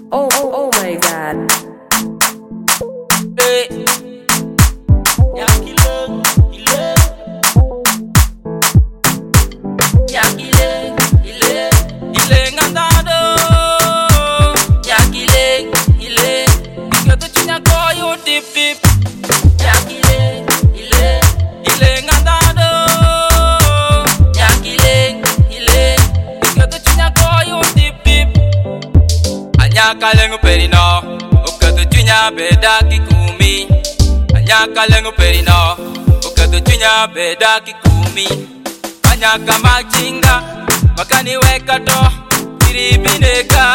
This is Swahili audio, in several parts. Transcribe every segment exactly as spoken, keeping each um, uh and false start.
Oh, oh, oh my God. Hey. Ya kile, kile. Ya kile, kile. Kile ngandado. Ya kile, kile. Ikato chinya koyo dip dip. Ya kile, kile. Kile ngandado. Ya kile, kile. Ikato chinya koyo dip dip. Anya kalengu perino. Ukato chinya beda kikumi. Anya kalengu perino. Ukato chinya beda kikumi. Anya kama chinga. Makani weka to. Tiribineka.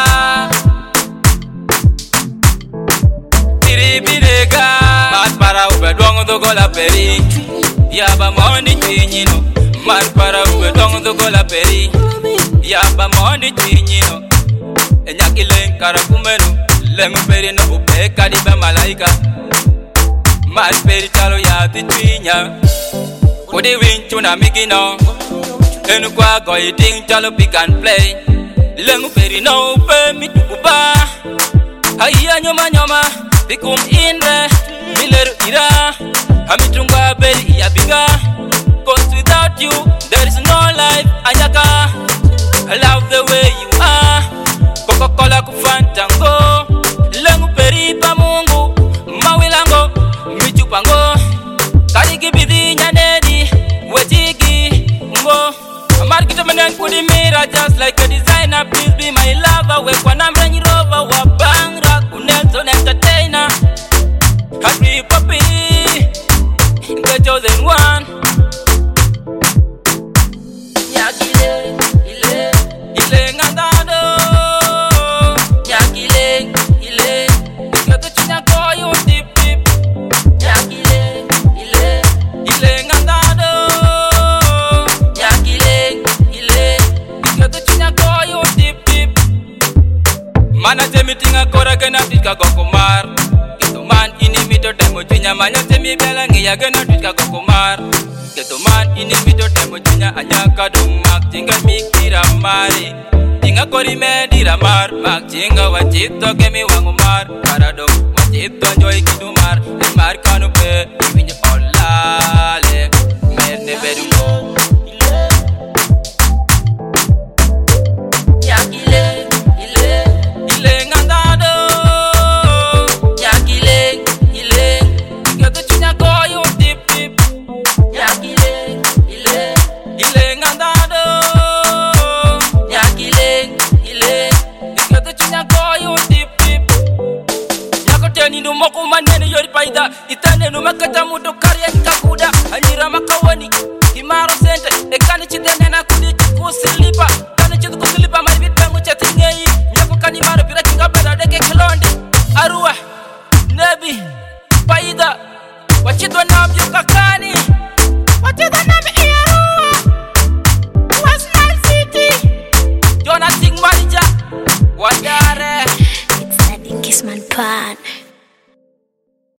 Tiribineka. Mat para ube duango dogo la peri. Yaba mondi chinyino. Mat para ube duango dogo la peri. Yaba mondi chinyino. Enya kileng karakumenu. Lengu peri no upe kadiba malaika. Mat peri chalo ya tichinya. Kodi winchu na migino. Enu kwa koi ting chalo pick and play. Lengu peri no upe mitukuba. Haiya nyoma nyoma. Pikum inre. Mileru ira. Hamitungwa beri iya biga. Cause without you there is no life. Anyaka, I love the way you are. Coca-Cola kufantango. Lengu peri pa mungu. Mawilango, michupango. Kariki bidi nyanedi. Wejiki, mbo. Amarkita menen kudi mira just like a designer. Please be my lover. Wekwa na mrenyi rover. Wabangra, kunelson entertainer. Happy puppy, the chosen one. Yakile, ile, ile ngandado. Yakile, ile, ikato chinya koyo dip dip. Yakile, ile, ile ngandado. Yakile, ile, ikato chinya koyo dip dip. Mana temi tinga kora gena tika gokomar. Keto man ini mito temo chinya manya temi bela ngiya gena tika gokomar. Keto man ini mito temo chinya anyaka dung mak tinga mikira mari. Tinga kori medira mar mak tinga wachito kemi wangumar. Karadong wachito joy kidumar. Mar kanu pe ibinya olale. Merne bedungo. Yakile, ile, ile ngandado. Yakile, ile, ikato chinya koyo dip dip. Yakile, ile, ile ngandado. Yakile, ile, ikato chinya koyo dip dip. Nyakoteni no moko manene yori paida. Itane no makata mudo karya kakuda. Anyira makawani, himaro sente. Ekani chitene na kudi chikusilipa. Kani chitu kusilipa maribit pengu chatingei. Nyako kani maro pira chinga pera deke kilondi. Arua, Nebi.